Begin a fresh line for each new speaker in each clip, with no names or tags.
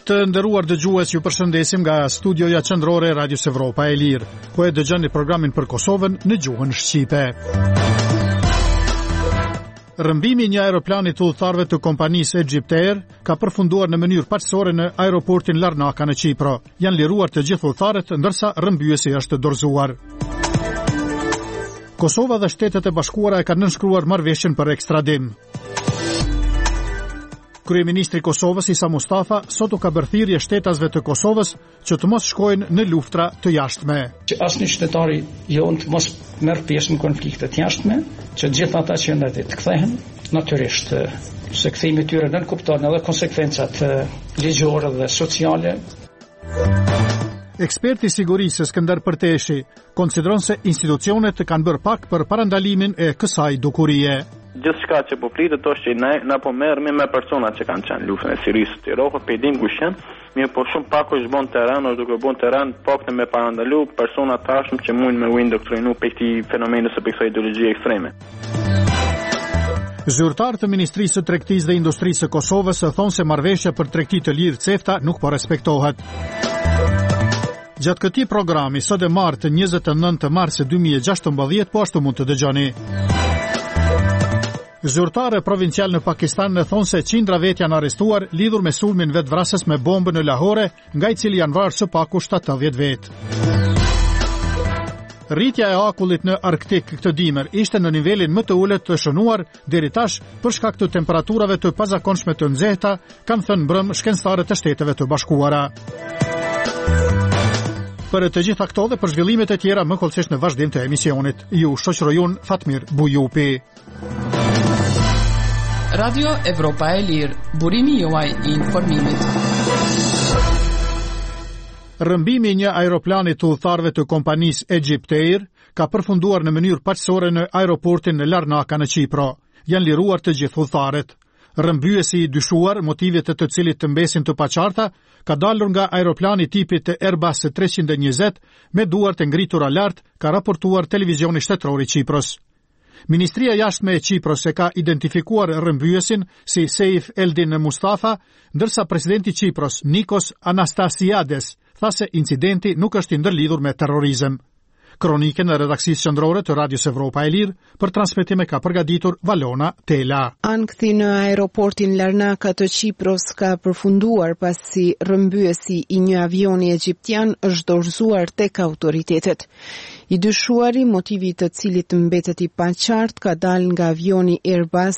Të nderuar dëgjues, ju përshëndesim nga studioja qendrore e Radios Evropa e Lirë, ku e dëgjoni programin për Kosovën në gjuhën shqipe. Rëmbimi i një aeroplani të udhëtarëve të kompanisë Egypt Air ka përfunduar në mënyrë paqësore në aeroportin Larnaka në Qipro. Janë liruar të gjithë udhëtarët, ndërsa rrëmbyesi është dorëzuar. Kosova dhe Shtetet e Bashkuara e kanë nënshkruar marrëveshjen për ekstradim. Kryeministri i Kosovës Isa Mustafa sot u ka bërë thirrje shtetasve të Kosovës që të mos shkojnë në luftra të jashtme.
Që asnjë shtetari jon të mos merr pjesë në konflikte të jashtme, që gjithë ata që janë të kthehen, natyrisht se kthimi i tyre nën kupton edhe konsekvencat ligjore dhe sociale.
Eksperti i sigurisë Skënder Përteshi konsideron se institucionet kanë bërë pak për parandalimin e kësaj dukurie.
Gjithçka që po pritet është që na po merremi me personat që kanë qenë luftën e Sirisë të Irakut, pe dim kush janë, mirë po shumë pak është bën terren, është duke bën terren pak me parandalu persona tashmë që mund me u indoktrinu pe këtij fenomeni ose pe kësaj ideologjie ekstreme.
Zyrtarët të Ministrisë së Tregtisë dhe Industrisë së Kosovës thonë se marrëveshja për tregti të lirë CEFTA nuk po respektohet. Gjatë këtij programi sot e martë 29 mars 2016 po ashtu mund të dëgjoni. Zyrtare provincial në Pakistan në thonë se qindra vet janë arrestuar lidhur me sulmin vetvrasës me bombë në Lahore, nga i cili janë vrarë së paku 70 vet. Rritja e akullit në Arktik këtë dimër ishte në nivelin më të ulët të shënuar deri tash për shkak të temperaturave të pazakonshme të nxehta, kanë thënë mbrëm shkencëtarët e Shteteve të Bashkuara. Për të gjitha këto dhe për zhvillimet e tjera më kollësisht në vazhdim të emisionit. Ju shoqërojun Fatmir Bujupi.
Radio Evropa e Lirë, burimi juaj i informimit.
Rëmbimi i një aeroplani të udhëtarëve të kompanisë Egypt Air ka përfunduar në mënyrë paqësore në aeroportin në Larnaka në Qipro. Janë liruar të gjithë udhëtarët. Rrëmbyesi i dyshuar, motivet e të cilit të mbesin të paqarta, ka dalur nga aeroplani tipit të Airbus 320 me duart e ngritura lart, ka raportuar televizioni shtetëror i Qipros. Ministria e Jashtme e Qipros e ka identifikuar rrëmbyesin si Seif Eldin Mustafa, ndërsa presidenti i Qipros Nikos Anastasiades tha se incidenti nuk është i ndërlidhur me terrorizëm. Kronikën e redaksisë qendrore të Radios Evropa e Lirë për transmetim ka përgatitur Valona Tela.
Ankthi në aeroportin Larnaka të Qipros ka përfunduar pasi rrëmbyesi i një avioni egjiptian është dorëzuar tek autoritetet. I dyshuari, motivi të cilit mbetet i paqartë, ka dalë nga avioni Airbus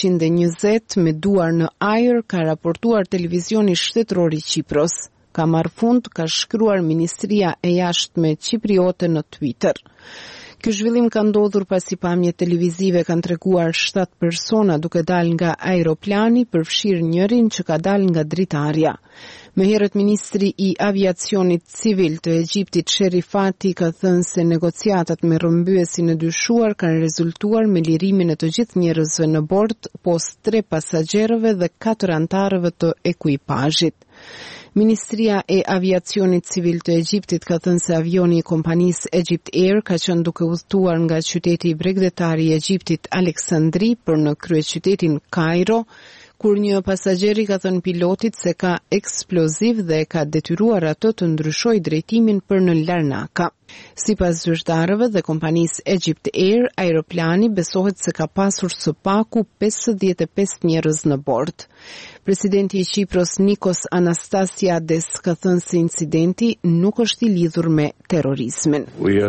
320 me duar në ajër, ka raportuar televizioni shtetëror i Qipros. Ka marrë fund, ka shkruar Ministria e Jashtme Qipriote në Twitter. Ky zhvillim ka ndodhur pasi pamje televizive kanë treguar 7 persona duke dalë nga aeroplani, përfshirë njërin që ka dalë nga dritarja. Më herët ministri i aviacionit civil të Egjiptit Sherifati ka thënë se negociatat me rrëmbyesin e dyshuar kanë rezultuar me lirimin e të gjithë njerëzve në bord, post 3 pasagjerëve dhe 4 antarëve të ekuipazhit. Ministria e Aviacionit Civil të Egjiptit ka thënë se avioni i kompanisë Egypt Air ka qenë duke udhëtuar nga qyteti bregdetar i Egjiptit Aleksandri për në kryeqytetin Kairo, kur një pasagjer i ka thënë pilotit se ka eksploziv dhe ka detyruar atë të ndryshojë drejtimin për në Larnaka. Sipas zyrtarëve dhe kompanisë Egypt Air, aeroplani besohet se ka pasur së paku 55 njerëz në bord. Presidenti i Qipros Nikos Anastasiades ka thënë se incidenti nuk është i lidhur me terrorizmin.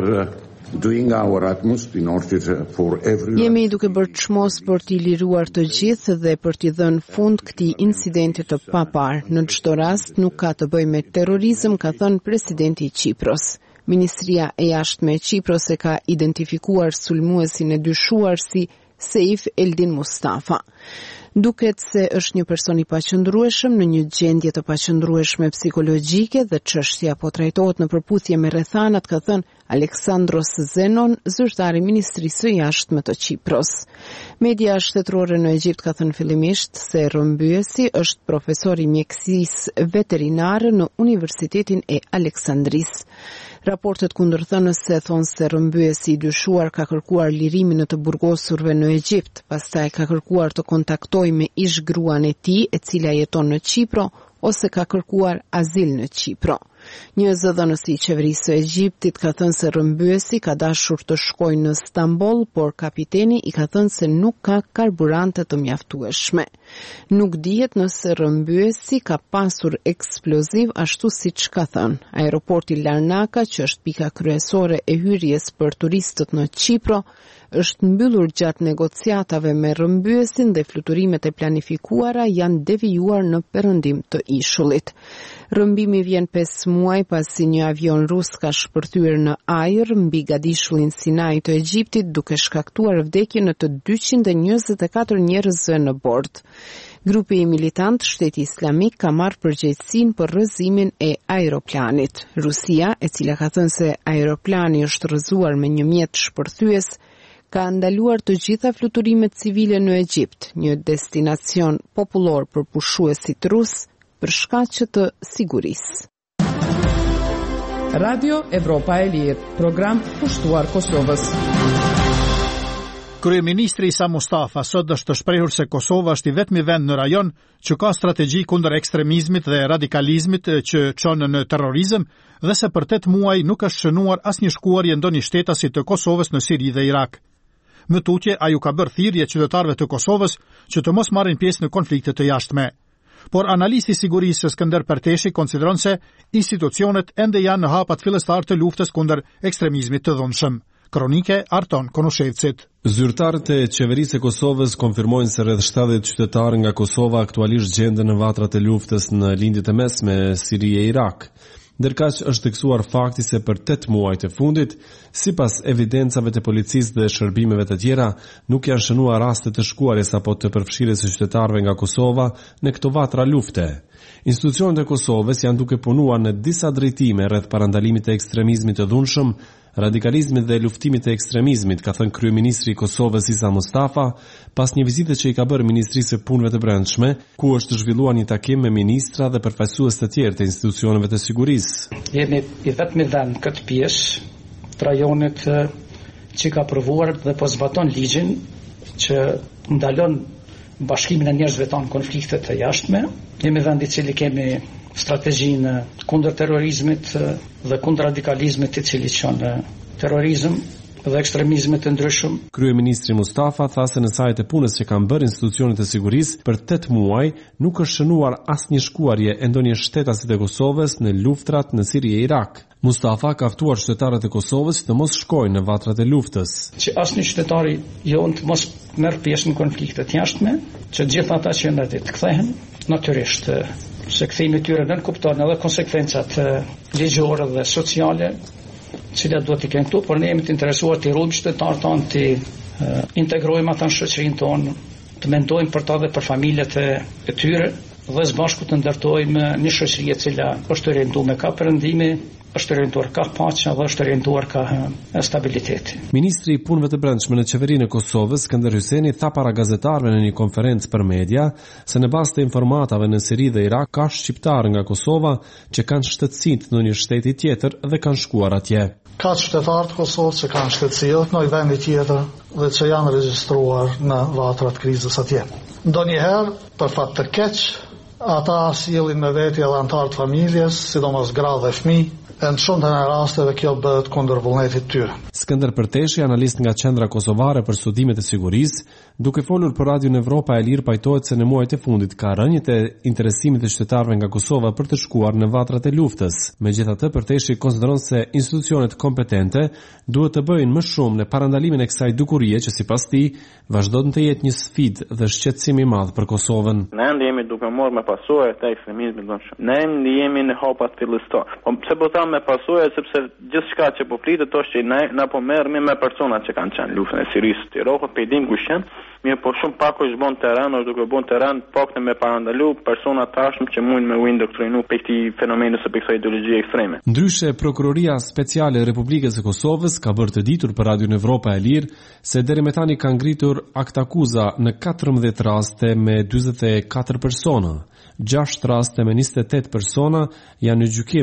Jemi duke bërë çmos për t'i liruar të gjithë dhe për t'i dhënë fund këtij incidenti të papar. Në çdo rast nuk ka të bëjë me terrorizëm, ka thënë presidenti i Qipros. Ministria e Jashtme e Qipros e ka identifikuar sulmuesin e dyshuar si Seif Eldin Mustafa. Duket se është një person i paqëndrueshëm në një gjendje të paqëndrueshme psikologjike dhe çështja po trajtohet në përputhje me rrethanat, ka thënë Aleksandros Zenon, zyrtari i Ministrisë së Jashtme të Qipros. Media shtetërore në Egjipt ka thënë fillimisht se rrëmbyesi është profesor i mjekësisë veterinare në Universitetin e Aleksandrisë. Raportet kundërthënës se thonë se rrëmbyesi i dyshuar ka kërkuar lirimin e të burgosurve në Egjipt, pastaj ka kërkuar të kontaktojë me ish gruan e tij, e cila jeton në Qipro, ose ka kërkuar azil në Qipro. Një zëdhënësi i qeverisë së Egjiptit ka thënë se rrëmbyesi ka dashur të shkojë në Stamboll, por kapiteni i ka thënë se nuk ka karburante të mjaftueshme. Nuk dihet nëse rrëmbyesi ka pasur eksploziv ashtu siç ka thënë. Aeroporti Larnaka, që është pika kryesore e hyrjes për turistët në Qipro, është mbyllur gjatë negociatave me rrëmbyesin dhe fluturimet e planifikuara janë devijuar në perëndim të ishullit. Rrëmbimi vjen 5 muaj pasi një avion rus ka shpërthyer në ajër mbi gadishullin Sinai të Egjiptit, duke shkaktuar vdekjen në të 224 njerëzve në bord. Grupi i militant Shteti Islamik ka marrë përgjegjësinë për rrëzimin e aeroplanit. Rusia, e cila ka thënë se aeroplani është rrëzuar me një mjet shpërthyes, ka ndaluar të gjitha fluturimet civile në Egjipt, një destinacion popullor për pushuesit rus, për shkaqe të sigurisë.
Radio Evropa e Lirë, program pushtuar Kosovës.
Kryeministri Isa Mustafa sot është të shprehur se Kosova është i vetmi vend në rajon që ka strategji kundër ekstremizmit dhe radikalizmit që çon në terrorizëm dhe se për 8 muaj nuk është shënuar asnjë shkuarje ndonjë shtetasit të Kosovës në Siri dhe Irak. Më tutje, ai u ka bërë thirrje qytetarëve të Kosovës që të mos marrin pjesë në konflikte të jashtme. Por analisti i sigurisë Skënder Perteshi konsideron se institucionet ende janë në hapat fillestar të luftës kundër ekstremizmit të dhunshëm. Kronike Arton Konushevcit.
Zyrtarët e qeverisë e Kosovës konfirmojnë se rreth 70 qytetarë nga Kosova aktualisht gjenden në vatrat e luftës në lindjet e mesme Siri e Irak. Ndërkaq është theksuar fakti se për 8 muajt e fundit, sipas evidencave të policisë dhe shërbimeve të tjera, nuk janë shënuar raste të shkuarjes apo të përfshirjes së qytetarëve nga Kosova në këto vatra lufte. Institucionet e Kosovës janë duke punuar në disa drejtime rreth parandalimit të ekstremizmit të dhunshëm, radikalizmit dhe luftimit të ekstremizmit, ka thënë kryeministri i Kosovës Isa Mustafa, pas një vizite që i ka bërë Ministrisë së Punëve të Brendshme, ku është zhvilluar një takim me ministra dhe përfaqësues të tjerë të institucioneve të sigurisë.
Jemi i vetmi vend këtë pjesë të rajonit që ka provuar dhe po zbaton ligjin që ndalon bashkimin e njerëzve tonë konfliktet të jashtme. Jemi vend i cili kemi strategjinë kundër terrorizmit dhe kundër radikalizmit i cili çon terrorizëm dhe ekstremizme të ndryshëm.
Kryeministri Mustafa tha se në sajt e punës që kanë bërë institucionet e sigurisë për 8 muaj nuk është shënuar asnjë shkuarje e ndonjë shtetasit e Kosovës në luftrat në Siri e Irak. Mustafa ka ftuar qytetarët e Kosovës të mos shkojnë në vatrat e luftës.
Që asnjë qytetari jonë të mos merr pjesë në konflikte të jashtme, që gjithë ata që janë të kthehen natyrisht se kthimi i tyre nën kupton edhe konsekvencat ligjore dhe sociale, cilat duhet të kenë këtu, por ne jemi të interesuar të ruajmë qytetarët tonë, të integrojmë ata në shoqërinë tonë, të mendojmë për ta dhe për familjet e tyre dhe së bashku të ndërtojmë një shoqëri e cila është orientuar me ka perëndimi, është orientuar ka paqja dhe është orientuar ka stabiliteti.
Ministri i Punëve të Brendshme në qeverinë e Kosovës, Skënder Hyjseni, tha para gazetarëve në një konferencë për media se në bazë të informatave në Siri dhe Irak ka shqiptarë nga Kosova që kanë shtetësinë në një shteti tjetër dhe kanë shkuar atje.
Ka qytetarë të Kosovës që kanë shtetësinë në një vend tjetër dhe që janë regjistruar në vatrat krizës atje. Ndonjëherë, për fat të keq, ata sjellin me veti edhe anëtarë të familjes, sidomos gra dhe fëmijë, e në shumë të në rasteve kjo bëhet kundër vullnetit tyre.
Skënder Perteshi, analist nga Qendra Kosovare për Studimet e Sigurisë, duke folur për Radion Evropa e Lirë, pajtohet se në muajt e fundit ka rënjët e interesimit të qytetarëve nga Kosova për të shkuar në vatrat e luftës. Megjithatë, Perteshi konsideron se institucionet kompetente duhet të bëjnë më shumë në parandalimin e kësaj dukurie që sipas tij vazhdon të jetë një sfidë dhe shqetësim i madh për Kosovën.
Ne jemi duke marrë me pasojë të ekstremizmit dhunshëm. Ne jemi në hapat fillestar. Pse po them me pasojë sepse gjithçka që po flitet është që na po merremi me persona që kanë qenë luftën e Sirisë të Irakut, pe dim kush janë. Mirë, po shumë pak është bon terren, është duke bon terren pak me parandalu persona tashmë që mund me u indoktrinu pe këtij fenomeni ose pe kësaj ideologjie ekstreme.
Ndryshe, Prokuroria Speciale e Republikës së Kosovës ka bërë të ditur për Radion Evropa e Lirë se deri më tani ka ngritur aktakuza në 14 raste me 44 persona. 6 raste me 28 persona janë në gjykim.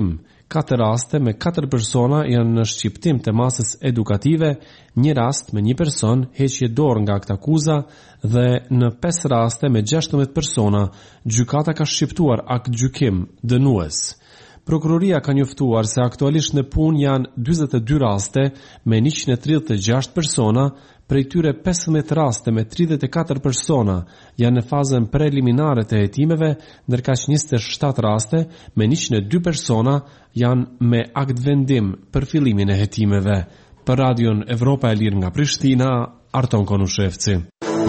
4 raste me 4 persona janë në shqiptim të masës edukative, 1 rast me 1 person heqje dorë nga këtë akuza dhe në 5 raste me 16 persona gjykata ka shqiptuar akt gjykim dënues. Prokuroria ka njoftuar se aktualisht në punë janë 42 raste me 136 persona, prej tyre 15 raste me 34 persona janë në fazën preliminare të hetimeve, ndërkaq 27 raste me 102 persona janë me akt vendim për fillimin e hetimeve. Për Radion Evropa e Lirë nga Prishtina, Arton Konushevci.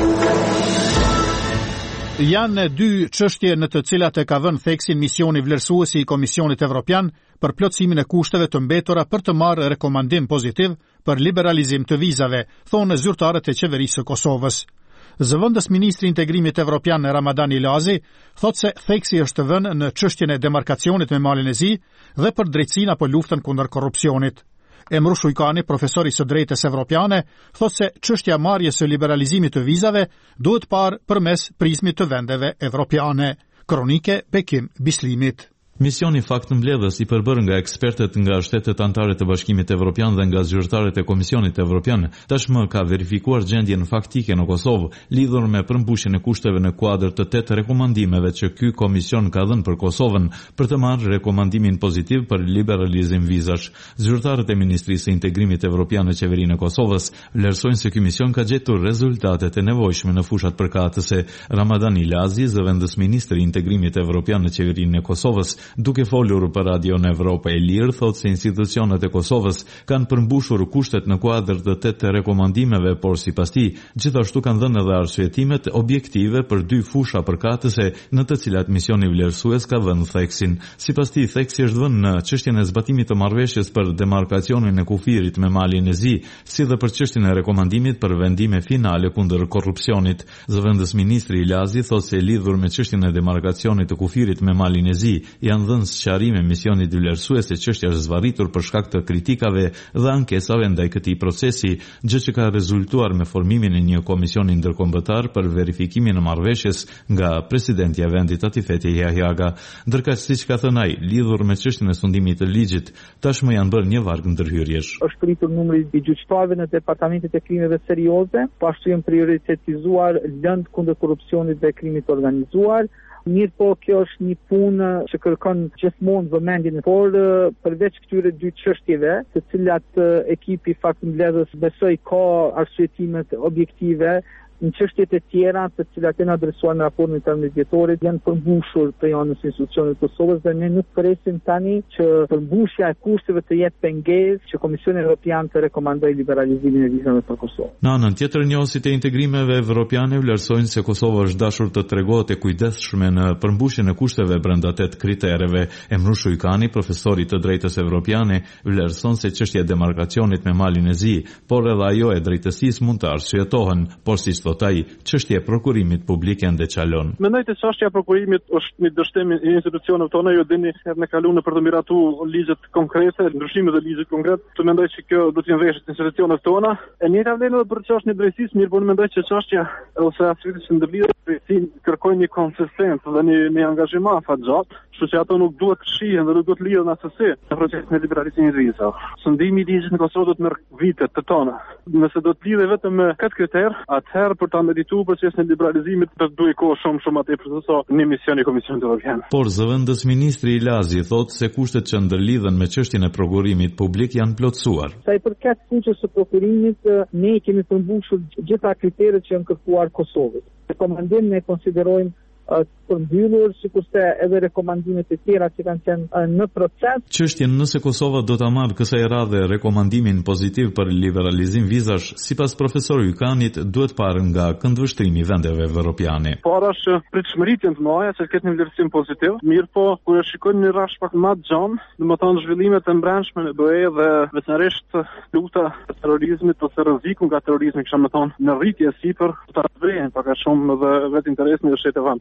Janë 2 çështje në të cilat e ka vënë theksin misioni vlerësuesi i Komisionit Evropian për plotësimin e kushteve të mbetura për të marrë rekomandim pozitiv për liberalizim të vizave, thonë zyrtarët e qeverisë së Kosovës. Zëvendës ministri i integrimit evropian Ramadan Ilazi thotë se theksi është vënë në çështjen e demarkacionit me Malin e Zi dhe për drejtësinë apo luftën kundër korrupsionit. Emru Shujkani, profesori së drejtës evropiane, thotë se çështja e marrjes së liberalizimit të vizave duhet parë përmes prizmit të vendeve evropiane. Kronike Bekim Bislimit.
Misioni faktëmbledhës i përbër nga ekspertët nga shtetet anëtare të Bashkimit Evropian dhe nga zyrtarët e Komisionit Evropian tashmë ka verifikuar gjendjen faktike në Kosovë lidhur me përmbushjen e kushteve në kuadër të 8 rekomandimeve që ky komision ka dhënë për Kosovën për të marrë rekomandimin pozitiv për liberalizim vizash. Zyrtarët e Ministrisë së Integrimit Evropian në qeverinë e Kosovës vlerësojnë se ky mision ka gjetur rezultatet e nevojshme në fushat përkatëse. Ramadan Ilazi, zëvendës ministri i Integrimit Evropian në qeverinë e Kosovës, duke folur për Radion Evropa e Lirë, thotë se institucionet e Kosovës kanë përmbushur kushtet në kuadër të 8 rekomandimeve, por sipas tij, gjithashtu kanë dhënë edhe arsyetimet objektive për 2 fusha përkatëse në të cilat misioni vlerësues ka vënë theksin. Sipas tij, theksi është vënë në çështjen e zbatimit të marrëveshjes për demarkacionin e kufirit me Malin e Zi, si dhe për çështjen e rekomandimit për vendime finale kundër korrupsionit. Zëvendës ministri Ilazi thotë se lidhur me çështjen e demarkacionit të kufirit me Malin e Zi janë dhënë sqarime misionit vlerësues se çështja është zvarritur për shkak të kritikave dhe ankesave ndaj këtij procesi, gjë që ka rezultuar me formimin e një komisioni ndërkombëtar për verifikimin e marrëveshjes nga presidenti i vendit Atifeti Jahjaga. Ndërkaq, siç ka thënë ai, lidhur me çështjen e sundimit të ligjit, tashmë janë bërë një varg ndërhyrjesh.
Është rritur numri i gjyqtarëve në departamentet e krimeve serioze, pashtu janë prioritetizuar lëndë kundër korrupsionit dhe krimit organizuar. Mirë po, kjo është një punë që kërkon gjithmonë vëmendjen, por përveç këtyre 2 çështjeve, të cilat ekipi faktëmbledhës besoi ka arsyetimet objektive, në çështjet e tjera të cilat janë adresuar në raportin e intermediatorit janë përmbushur prej anës së institucionit të Kosovës dhe ne nuk presim tani që përmbushja e kushteve të jetë pengesë që Komisioni Evropian të rekomandojë liberalizimin e vizave për Kosovë.
Në anën tjetër, njohësit e integrimeve evropiane vlerësojnë se Kosova është dashur të tregohet e kujdesshme në përmbushjen e kushteve brenda 8 kritereve. Emru Shujkani, profesori të drejtës evropiane, vlerëson se çështja e demarkacionit me Malin e Zi, por edhe ajo e drejtësisë mund të arsyetohen, por si ai, çështja e prokurimit publik ende çalon.
Mendoj se çështja e prokurimit është një dështim i institucioneve tona, ju dini, në kaluar për të miratuar ligjet konkrete, ndryshimet e ligjit konkret, të mendoj se kjo do të jenë veshët institucioneve tona. E njëjta vlen edhe për çështjen e drejtësisë, mirë po mendoj se çështja ose aspekti që ndërlidhet kërkojnë një konsistencë dhe një angazhim afatgjat, kështu që ato nuk duhet të shihen dhe nuk duhet lidhen asesi në procesin e liberalizimit të vizave. Sundimi i ligjit në Kosovë do të merr vite të tona. Nëse do të lidhet vetëm me këtë kriter, atëherë për ta medituar procesin e liberalizimit do të duhet kohë shumë atë për sa një mision i Komisionit Evropian.
Por zëvendës ministri Ilazi thotë se kushtet që ndërlidhen me çështjen e prokurimit publik janë plotësuar.
Sa i përket fuqës së prokurimit, ne kemi përmbushur gjitha kriteret që janë kërkuar Kosovës. Rekomandimin ne konsiderojmë përmbyllur, sikurse edhe rekomandimet e tjera që kanë qenë në proces.
Çështjen nëse Kosova do ta marrë kësaj radhe rekomandimin pozitiv për liberalizim vizash, sipas profesorit Jukanit, duhet parë nga këndvështrimi i vendeve evropiane.
Para është pritshmëritë të mëdha që ketë një vlerësim pozitiv, mirë po kur e shikojnë në rash pak më të gjatë, domethënë zhvillimet e brendshme në BE dhe veçanërisht luta e terrorizmit ose rreziku nga terrorizmi, kisha më thonë, në rritje sipër ta vrejnë pak a shumë dhe vetë interesin e shtetit anëtar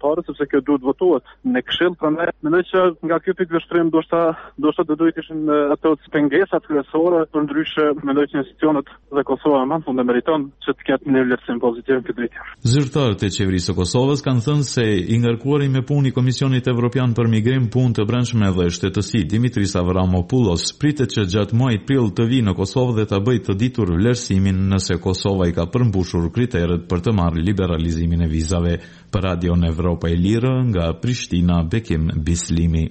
zyrtare, sepse kjo duhet votohet në Këshill, prandaj mendoj që nga ky pikë vështrim do duhet ishin ato pengesat kryesore, përndryshe mendoj që institucionet dhe Kosova më fund meriton që të ketë një vlerësim pozitiv këtë drejtim.
Zyrtarët e qeverisë së Kosovës kanë thënë se i ngarkuari me punë i Komisionit Evropian për Migrim, Punë të Brendshme dhe Shtetësi Dimitris Avramopoulos pritet që gjatë muajit prill të vijë në Kosovë dhe ta bëjë të ditur vlerësimin nëse Kosova i ka përmbushur kriteret për të marrë liberalizimin e vizave. Për Radion Evropa e Lirë nga Prishtina, Bekim Bislimi.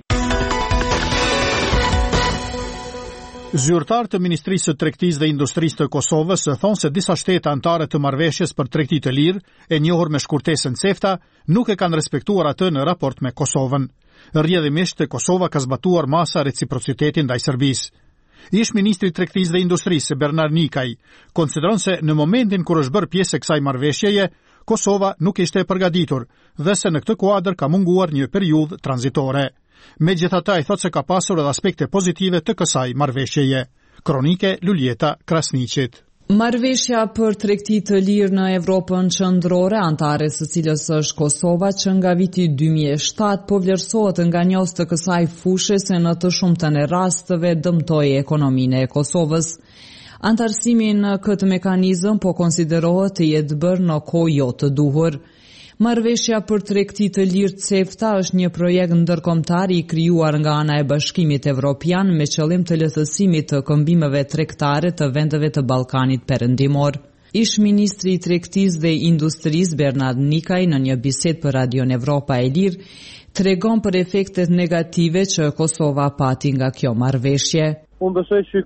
Zyrtarët e Ministrisë së Tregtisë dhe Industrisë të Kosovës thonë se disa shtete anëtare të marrëveshjes për tregti të lirë, e njohur me shkurtesën CEFTA, nuk e kanë respektuar atë në raport me Kosovën. Rrjedhimisht Kosova ka zbatuar masa reciprocitetin ndaj Serbisë. Ish ministri i Tregtisë dhe Industrisë Bernard Nikaj konsideron se në momentin kur është bërë pjesë e kësaj marrëveshjeje, Kosova nuk ishte e përgatitur dhe se në këtë kuadër ka munguar një periudhë tranzitore. Megjithatë, ai thotë se ka pasur edhe aspekte pozitive të kësaj marrëveshjeje. Kronike Luljeta Krasniqit.
Marrëveshja për tregti të lirë në Evropën qendrore, antare së cilës është Kosova, që nga viti 2007 po vlerësohet nga njohës të kësaj fushë se në të shumtën e rasteve dëmtoi ekonominë e Kosovës. Antarësimi në këtë mekanizëm po konsiderohet të jetë bërë në kohë jo të duhur. Marrëveshja për tregti të lirë CEFTA është një projekt ndërkombëtar i krijuar nga ana e Bashkimit Evropian me qëllim të lehtësimit të këmbimeve tregtare të vendeve të Ballkanit Perëndimor. Ish ministri i Tregtisë dhe Industrisë Bernard Nikaj në një bisedë për Radion Evropa e Lirë tregon për efektet negative që Kosova pati nga kjo marrëveshje.
Unë besoj që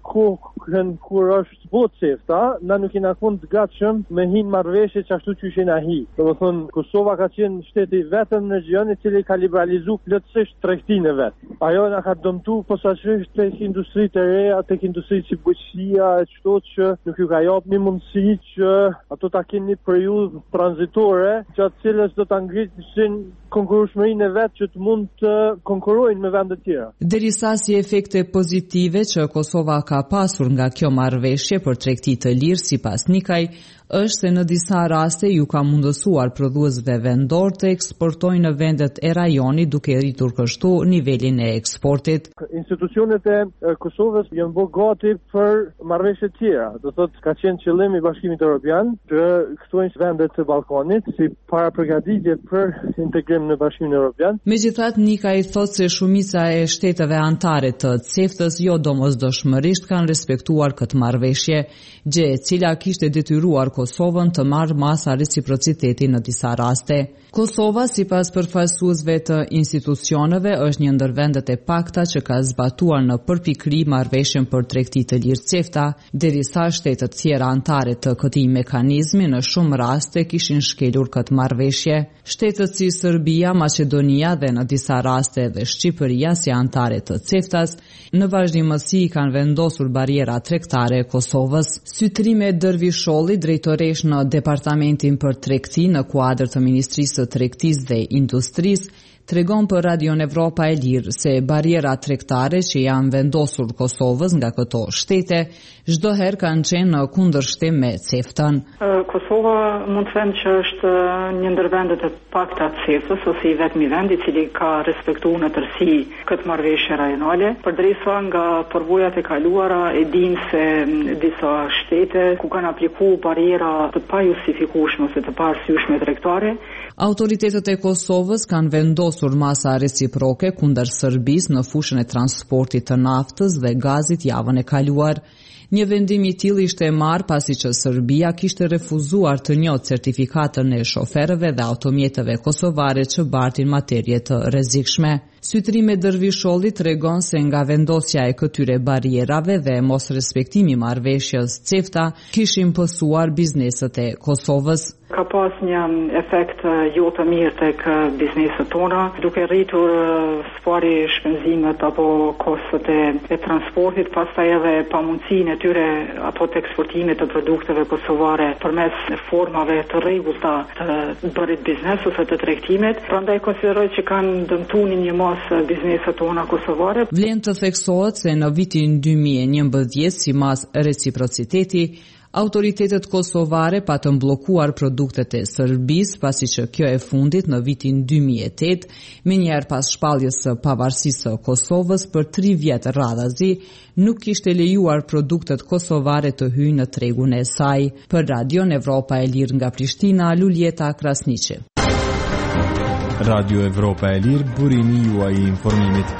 kur është botë CEFTA, na nuk jena të gatshëm me hinë marrëveshje që ashtu që ishena hi. Domethënë, Kosova ka qenë shteti vetëm në region i cili ka liberalizu plotësisht tregtinë e vet. Ajo na ka dëmtu posaçërisht tek industritë e reja, tek industritë si bujqësia, e çdo që nuk ju ka japur një mundësi që ato ta kenë një periudhë tranzitore, gjatë cilës do ta ngrisin konkurrueshmërinë e vet që të mund të konkurrojnë me vende të tjera.
Derisa si efekte pozitive që Kosova ka pasur nga kjo marrëveshje për tregti të lirë, sipas Nikaj, është se në disa raste ju ka mundësuar prodhuesve vendor të eksportojnë në vendet e rajonit duke rritur kështu nivelin e eksportit.
Institucionet e Kosovës janë bërë gati për marrëveshje të tjera. Do thotë ka qenë qëllimi i Bashkimit Evropian të kthojnë vendet të Ballkanit si parapërgatitje për integrim në Bashkimin Evropian.
Megjithatë, Nikaj thotë se shumica e shteteve anëtare të CEFTA-s jo domosdoshmërisht kanë respektuar këtë marrëveshje, gjë e cila kishte detyruar Kosovën të marrë masa reciprociteti në disa raste. Kosova, sipas përfaqësuesve të institucioneve, është një ndër vendet e pakta që ka zbatuar në përpikëri marrëveshjen për tregti të lirë CEFTA, derisa shtetet tjera anëtare të këtij mekanizmi në shumë raste kishin shkelur këtë marrëveshje. Shtetet si Serbia, Maqedonia dhe në disa raste edhe Shqipëria si anëtare të CEFTA-s në vazhdimësi kanë vendosur bariera tregtare Kosovës. Sytrime Dervisholli, drejtoresh në Departamentin për Tregti në kuadër të Ministrisë së Tregtisë dhe Industrisë, tregon për Radion Evropa e Lirë se bariera tregtare që janë vendosur Kosovës nga këto shtete çdo herë kanë qenë në kundërshtim me CEFTA-n.
Kosova mund të them që është një ndër vendet e pakta të CEFTA-s ose i vetmi vend i cili ka respektuar në tërësi këtë marrëveshje rajonale, përderisa nga përvojat e kaluara e dinë se disa shtete ku kanë aplikuar bariera të pajustifikueshme ose të paarsyeshme tregtare.
Autoritetet e Kosovës kanë vendosur masa reciproke kundër Serbisë në fushën e transportit të naftës dhe gazit javën e kaluar. Një vendim i tillë ishte marrë pasi që Serbia kishte refuzuar të njohë certifikatën e shoferëve dhe automjeteve kosovare që bartin materje të rrezikshme. Sytrime Dervisholli tregon se nga vendosja e këtyre barierave dhe mos respektimi marrëveshjes CEFTA kishin pësuar bizneset e Kosovës.
Ka pas një efekt jo të mirë tek bizneset tona, duke rritur sipari shpenzimet apo kostot e transportit, pastaj edhe pamundësinë e tyre apo të eksportimit të produkteve kosovare përmes formave të rregullta të bërit biznes ose të tregtimit. Prandaj konsideroj që kanë dëmtuar një pas bizneset tona kosovare.
Vlen të theksohet se në vitin 2011, sipas reciprociteti, autoritetet kosovare patën bllokuar produktet e Serbisë, pasi që kjo e fundit në vitin 2008, menjëherë pas shpalljes së pavarësisë së Kosovës për 3 vjet radhazi, nuk kishte lejuar produktet kosovare të hyjnë në tregun e saj. Për Radion Evropa e Lirë nga Prishtina, Luljeta Krasniqi.
Radio Evropa e Lirë, burimi juaj i informimit.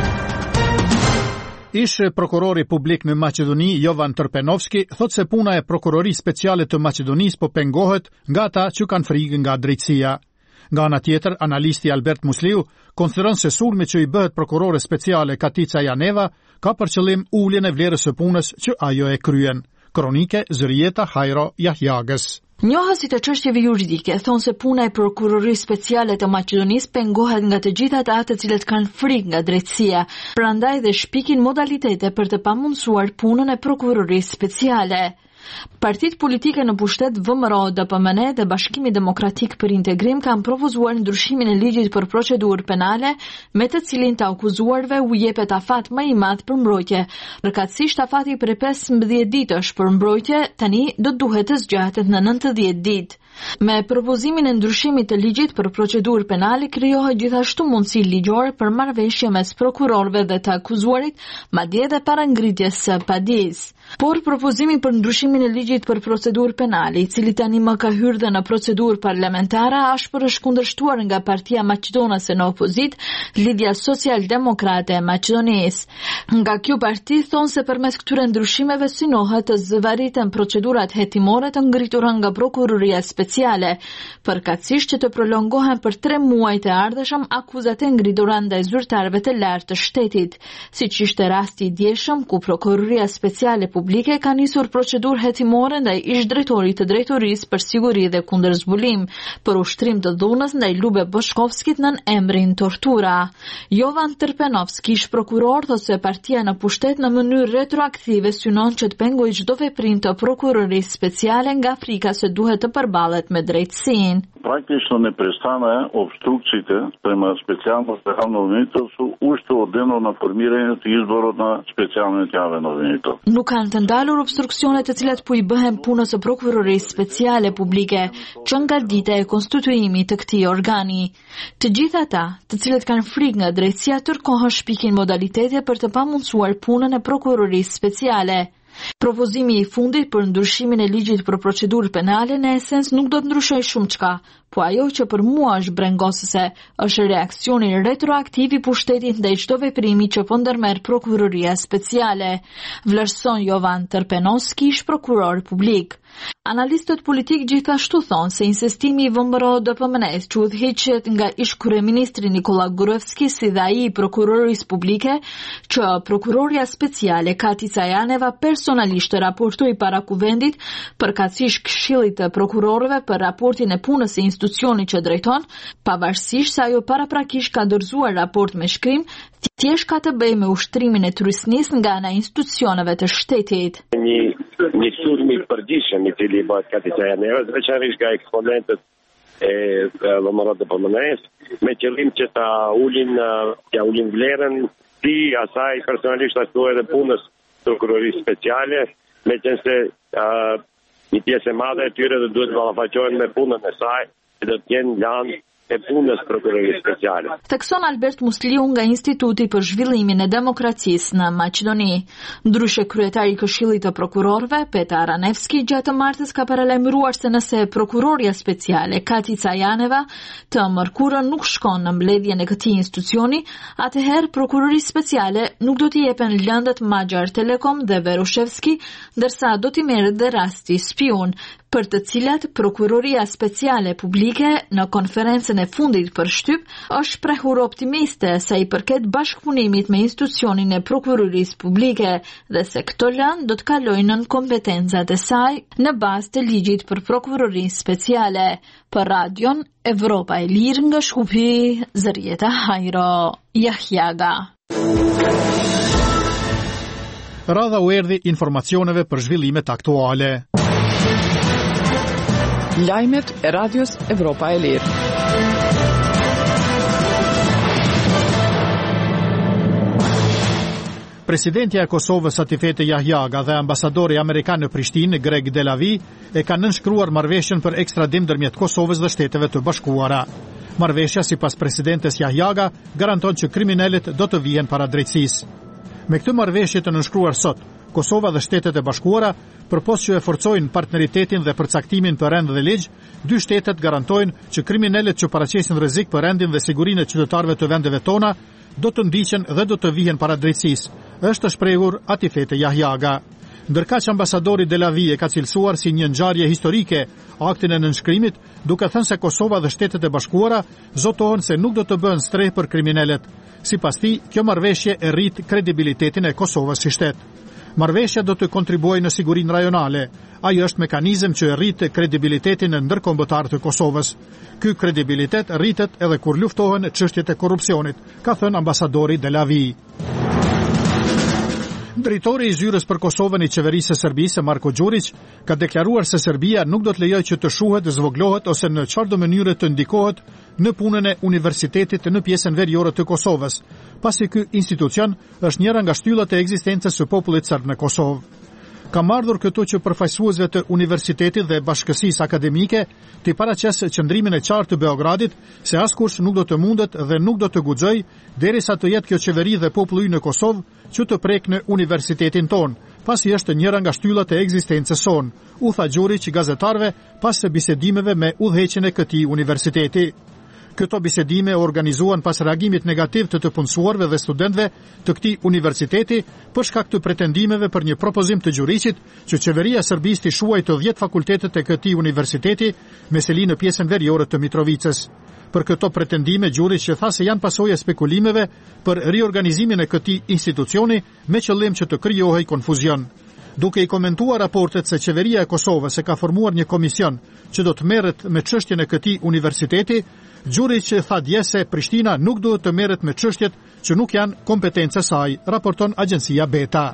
Ish prokurori publik në Maqedoni, Jovan Trpenovski, thot se puna e prokurorisë speciale të Maqedonisë po pengohet nga ata që kanë frikë nga drejtësia. Nga ana tjetër, analisti Albert Musliu konsideron se sulmi që i bëhet prokurore speciale Katica Janeva ka për qëllim uljen e vlerës së punës që ajo e kryen. Kronike Zërieta Hajro Jahjagës.
Njohësit e çështjeve juridike thonë se puna e prokurorisë speciale të Maqedonisë pengohet nga të gjithë ata të cilët kanë frikë nga drejtësia, prandaj dhe shpikin modalitete për të pamundsuar punën e prokurorisë speciale. Partitë politike në pushtet VMRO, DPMN dhe Bashkimi Demokratik për Integrim kanë propozuar ndryshimin e ligjit për procedurë penale, me të cilin të akuzuarve u jepet afat më i madh për mbrojtje. Përkatësisht afati për 15 ditësh për mbrojtje tani do duhet të zgjatet në 90 ditë. Me propozimin e ndryshimit të ligjit për procedurë penale krijohet gjithashtu mundësi ligjore për marrëveshje mes prokurorëve dhe të akuzuarit, madje edhe para ngritjes së padisë. Por propozimi për ndryshimin e ligjit për procedurë penale, i cili tani më ka hyrë dhe në procedurë parlamentare, është përshkundërshtuar nga Partia Maqedonase në opozit, Lidhja Social-Demokrate e Maqedonisë. Nga kjo parti thonë se përmes këtyre ndryshimeve synohet të zvariten procedurat hetimore të ngritura nga prokuroria speciale, përkatësisht që të prolongohen për 3 muaj të ardhshëm akuzat e ngritura ndaj zyrtarëve të lartë të shtetit, siç ishte rasti i djeshëm ku prokuroria speciale publike ka nisur procedurë hetimore ndaj ish-drejtorit të drejtorisë për siguri dhe kundër zbulim për ushtrim të dhunës ndaj Lube Boshkovskit nën emrin tortura. Jovan Trpenovski, ish prokuror, thotë se partia në pushtet në mënyrë retroaktive synon që të pengojë çdo veprim të prokurorisë speciale nga frika se duhet të përballet me drejtësinë.
Практично непрестанно обструкциите према специјалното јавно обвинител се уште од денот на формирањето и изборот на специјалниот јавен обвинител.
Nuk kanë të ndalur obstruksionet të cilat po i bëhen punës së prokurorisë speciale publike që nga dita e konstituimit të këtij organi. Të gjithë ata, të cilët kanë frikë nga drejtësia, kërkojnë shpikin modalitete për të pamundsuar punën e prokurorisë speciale. Propozimi i fundit për ndryshimin e ligjit për procedurë penale në esens nuk do të ndryshojë shumë çka, po ajo që për mua është brengosëse është reaksioni retroaktiv i pushtetit ndaj çdo veprimi që po ndërmerr prokuroria speciale, vlerëson Jovan Trpenovski, ish prokuror publik. Analistët politik gjithashtu thonë se insistimi i VMRO DPMN-s që udhëheqet nga ish kryeministri Nikola Gruevski si dhe ai i prokurorisë publike që prokuroria speciale Katica Janeva personalisht raportoi para kuvendit përkatësisht Këshillit të prokurorëve për raportin e punës së institucionit që drejton, pavarësisht se ajo paraprakisht ka dorëzuar raport me shkrim, thjesht ka të bëjë me ushtrimin e turistnisë nga ana institucioneve të shtetit.
Një sulm i përgjithshëm i cili bëhet Katica Janeva, veçanërisht nga eksponentët e VMRO DPMN-s, me qëllim që ta ulin vlerën si asaj personalisht ashtu edhe punës prokurorisë speciale, me qenë se një pjesë e madhe e tyre do duhet të ballafaqohen me punën e saj, dhe do të jenë lanë e punës prokurorisë speciale.
Thekson Albert Musliu nga Instituti për Zhvillimin e Demokracisë në Maqedoni. Ndryshe kryetari i Këshillit të Prokurorëve, Petar Ranevski, gjatë martës ka paralajmëruar se nëse prokuroria speciale Katica Janeva të mërkurën nuk shkon në mbledhjen e këtij institucioni, atëherë prokurorisë speciale nuk do t'i jepen lëndët Magyar Telekom dhe Verushevski, ndërsa do t'i merret dhe rasti spiun, për të cilat prokuroria speciale publike në konferencën e fundit për shtyp është prehur optimiste sa i përket bashkëpunimit me institucionin e prokurorisë publike dhe se këto lëndë do të kalojnë në kompetencat e saj në bazë të ligjit për prokurorisë speciale. Për Radion Evropa e Lirë nga Shkupi, Zërieta Hajro Jahjaga.
Radha u erdhi informacioneve për zhvillimet aktuale.
Lajmet e Radios Evropa e Lirë.
Presidentja e Kosovës Atifete Jahjaga dhe ambasadori amerikan në Prishtinë, Greg Delavi, e kanë nënshkruar marrëveshjen për ekstradim ndërmjet Kosovës dhe Shteteve të Bashkuara. Marrëveshja, sipas presidentes Jahjaga, garanton që kriminalët do të vihen para drejtësisë. Me këtë marrëveshje të nënshkruar sot, Kosova dhe Shtetet e Bashkuara, përpos që e forcojnë partneritetin dhe përcaktimin për rend dhe ligj, dy shtetet garantojnë që kriminalët që paraqesin rrezik për rendin dhe sigurinë e qytetarëve të vendeve tona do të ndiqen dhe do të vihen para drejtësisë, është shprehur Atifete Jahjaga. Ndërkaq ambasadori Delavi e ka cilësuar si një ngjarje historike aktin e nënshkrimit, duke thënë se Kosova dhe Shtetet e Bashkuara zotohen se nuk do të bëhen streh për kriminalët. Sipas tij, kjo marrëveshje e rrit kredibilitetin e Kosovës si shtet. Marrëveshja do të kontribuojë në sigurinë rajonale. Ai është mekanizëm që rrit kredibilitetin ndërkombëtar të Kosovës. Ky kredibilitet rritet edhe kur luftohen çështjet e korrupsionit, ka thënë ambasadori Delavi. Drejtori i zyrës për Kosovën i qeverisë së Serbisë, Marko Đurić, ka deklaruar se Serbia nuk do të lejojë që të shuhet, zvoglohet ose në çfarëdo mënyre të ndikohet në punën e universitetit në pjesën veriore të Kosovës, pasi ky institucion është njëra nga shtyllat e ekzistencës së popullit serb në Kosovë. Ka marrë këtu që përfaqësuesve të universitetit dhe bashkësisë akademike të paraqesë qëndrimin e qartë të Beogradit se askush nuk do të mundet dhe nuk do të guxojë derisa të jetë kjo qeveri dhe populli në Kosovë që të prek në universitetin ton, pasi është njëra nga shtyllat e ekzistencës son, u tha Đurić gazetarëve pas së bisedimeve me udhëheqjen e këtij universiteti. Këto bisedime organizuan pas reagimit negativ të punësuarve dhe studentëve të këtij universiteti për shkak të pretendimeve për një propozim të Đurićit që qeveria serbisë të shuajë të 10 fakultetet e këtij universiteti me seli në pjesën veriore të Mitrovicës. Për këto pretendime, Đurić tha se janë pasojë e spekulimeve për riorganizimin e këtij institucioni me qëllim që të krijohej konfuzion. Duke i komentuar raportet se qeveria e Kosovës e ka formuar një komision që do të merret me çështjen e këtij universiteti, Đurić tha dje se Prishtina nuk duhet të merret me çështjet që nuk janë kompetencë saj, raporton agjencia Beta.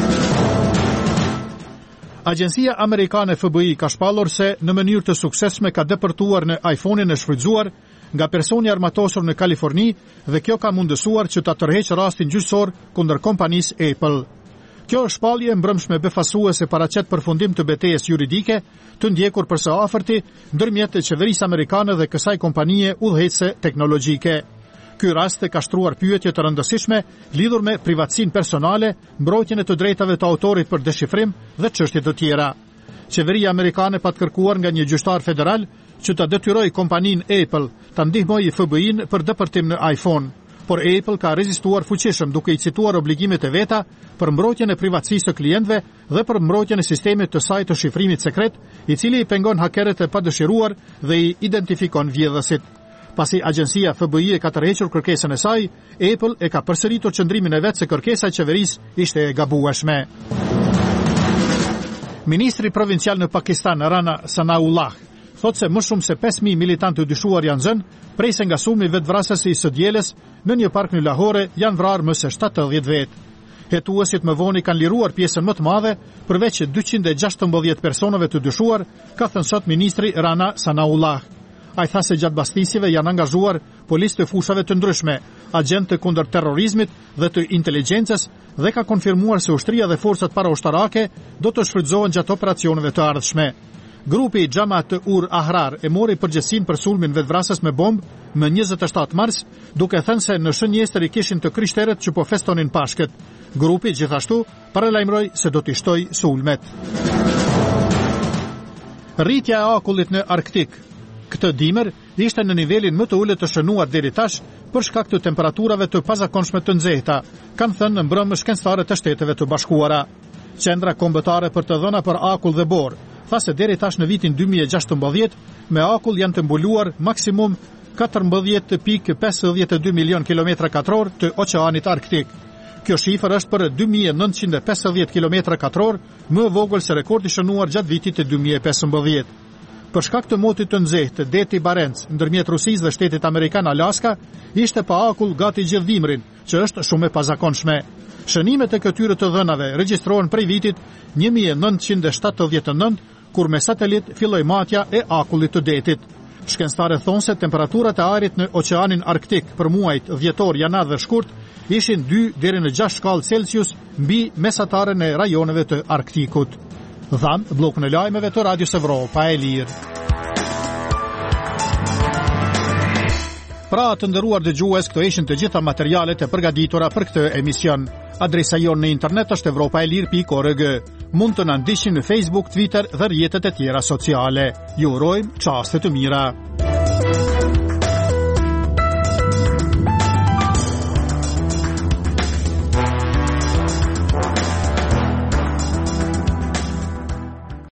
Agjencia amerikane FBI ka shpallur se në mënyrë të suksesshme ka depërtuar në iPhone-in e shfrytzuar nga personi armatosur në Kaliforni dhe kjo ka mundësuar që ta tërheqë rastin gjyqësor kundër kompanisë Apple. Kjo shpallje mbrëmshme befasuese paraqet përfundim të betejës juridike të ndjekur për së afërti ndërmjet qeverisë amerikane dhe kësaj kompanie udhëheqëse teknologjike. Ky rast ka shtruar pyetje të rëndësishme lidhur me privatësinë personale, mbrojtjen e të drejtave të autorit për deshifrim dhe çështje të tjera. Qeveria amerikane pa të kërkuar nga një gjyqtar federal që ta detyrojë kompaninë Apple ta ndihmojë FBI-n për depërtim në iPhone. Por Apple ka rezistuar fuqishëm duke i cituar obligimet e veta për mbrojtjen e privatësisë së klientëve dhe për mbrojtjen e sistemit të saj të shifrimit sekret, i cili i pengon hakerët e padëshiruar dhe i identifikon vjedhësit. Pasi agjencia FBI e ka tërhequr kërkesën e saj, Apple e ka përsëritur qëndrimin e vet se kërkesa e qeverisë ishte e gabueshme. Ministri provincial në Pakistan, Rana Sanaullah, thot se më shumë se 5.000 militantë të dyshuar janë zënë prej se nga sulmi vetvrasësi së dielës në një park në Lahore janë vrarë më se 70 vetë. Hetuesit më vonë kanë liruar pjesën më të madhe, përveç 216 personave të dyshuar, ka thënë sot ministri Rana Sanaullah. Ai tha se gjatë bastisjeve janë angazhuar policë të fushave të ndryshme, agjentë kundër terrorizmit dhe të inteligjencës dhe ka konfirmuar se ushtria dhe forcat paraushtarake do të shfrytëzohen gjatë operacioneve të ardhshme. Grupi Xhamat Ur Ahrar e mori përgjegjësinë për sulmin vetvrasës me bombë më 27 mars, duke thënë se në shënjestër i kishin të krishterët që po festonin Pashkët. Grupi gjithashtu paralajmëroi se do të shtojë sulmet. Rritja e akullit në Arktik. Këtë dimër ishte në nivelin më të ulët të shënuar deri tash për shkak të temperaturave të pazakonshme të nxehta, kanë thënë në mbrëmë shkencëtarët e Shteteve të Bashkuara. Qendra kombëtare për të dhëna për akull dhe bor tha se deri tash në vitin 2016 me akull janë të mbuluar maksimum 14.52 milion kilometra katror të oqeanit Arktik. Kjo shifër është për 2.950 kilometra katror më vogël se rekordi shënuar gjatë vitit të 2015. Për shkak të motit të nxehtë, deti Barents ndërmjet Rusisë dhe Shtetit Amerikan Alaska ishte pa akull gati gjithë dimrin, që është shumë e pazakonshme. Shënimet e këtyre të dhënave regjistrohen prej vitit 1979, kur me satelit filloi matja e akullit të detit. Shkencëtarët thonë se temperaturat e ajrit në oqeanin Arktik për muajt dhjetor, janar dhe shkurt ishin 2 deri në 6 shkallë Celsius mbi mesataren e rajoneve të Arktikut. Dham bllokun e lajmeve të Radios Evropa e Lirë. Pra të nderuar dëgjues, këto ishin të gjitha materialet e përgatitura për këtë emision. Adresa jonë në internet është evropaelir.org. Mund të na ndiqni në Facebook, Twitter dhe rrjetet e tjera sociale. Ju urojmë çaste të mira.